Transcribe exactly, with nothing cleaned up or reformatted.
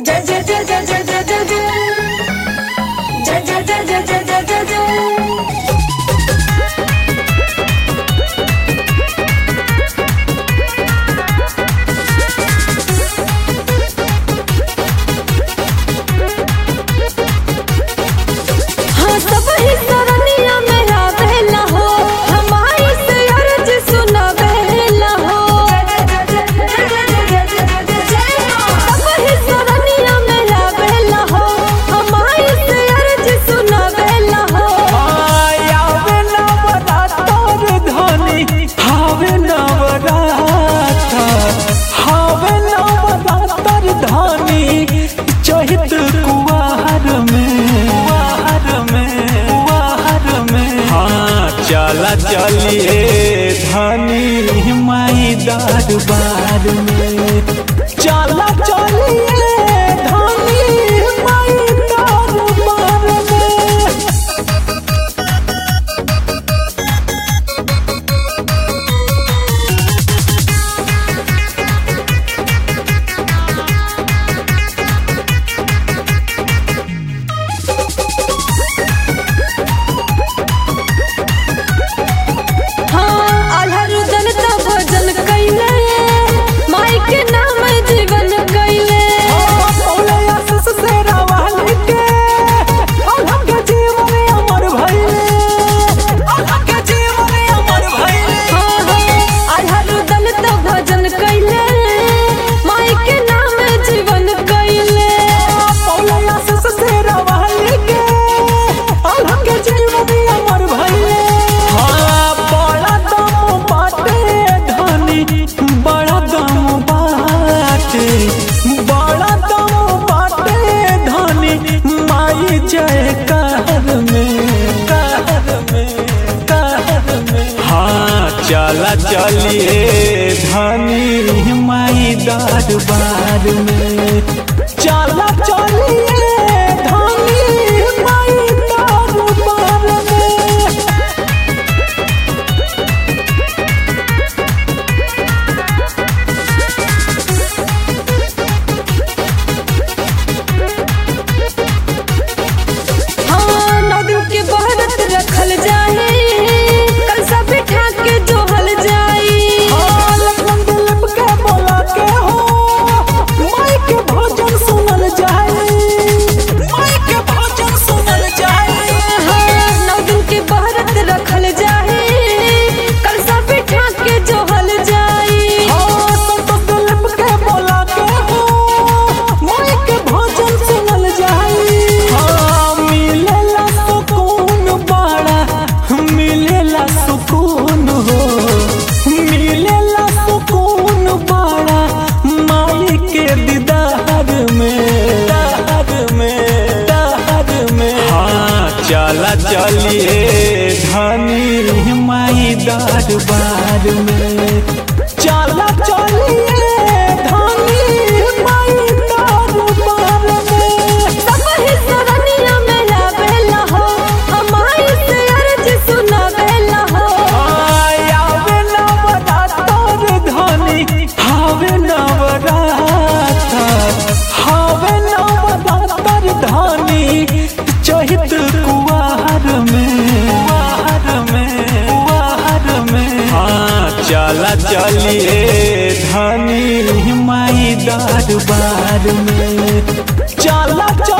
जय जय जय जय जय जय जय जय जय जय जय जय जय जय जय हाँ सब ही सरनिया में आवेला हो हमारी से अर्ज सुनावेला हो सब ही सरनिया में आवेला हो हमारी से अर्ज सुनावेला हो आवे नवरात्र धनी हावे नवरात्र हावे नवरात्र धनी चहित कुवार में कुवार में कुवार में हाँ चला चलिए धनी माई दरबार में चला चलिए धनी माई दरबार में। हाँ आल्हा रुदन तो भजन कैले माई के नाम जीवन कैले बोले आशीष से रावाली के अल्लाह के जीवन अमर भइले अल्लाह के जीवन अमर भइले हाँ हाँ आल्हा रुदन तो भजन कैले माई के नाम जीवन कैले बोले आशीष से रावाली के अल्लाह के जीवन अमर भइले हाँ बड़ा दम बाटे धनी बड़ा दम बाटे बड़ा दम बाटे धनी माई जय कर में कर में कर में हाँ चला चलिए धनी माई दरबार में चला चलिए धनी माई दरबार में। हाँ नौ दिन के व्रत रखल जाए कल सब बिठा के जोहल जाई हाँ, लखन दिलीप के बोला के हो, माई के भजन सुनल जाए, माई के भजन सुनल जाए। हाँ नौ दिन के व्रत रखल जाए कल सब बिठा के जोहल जाई हाँ, संत दिलीप के बोला के हो, माई के भजन सुनल जाए। हाँ, मिलेला सुकून बड़ा, मिलेला सुकून हो, मिलेला सुकून बड़ा, माई के दीदार में, दीदार में, दीदार में। हाँ, चला चलिए धनी माई दरबार में चला चलिए धनी माई दरबार में। सब ही सरनिया में आवेला हो हमारी से अर्ज सुनावेला हो आवे नवरात्र धनी हावे नवरात्र हावे नवरात्र धनी चहित कुवार में कुवार में कुवार में हाँ चला चलिए धनी माई दरबार में चला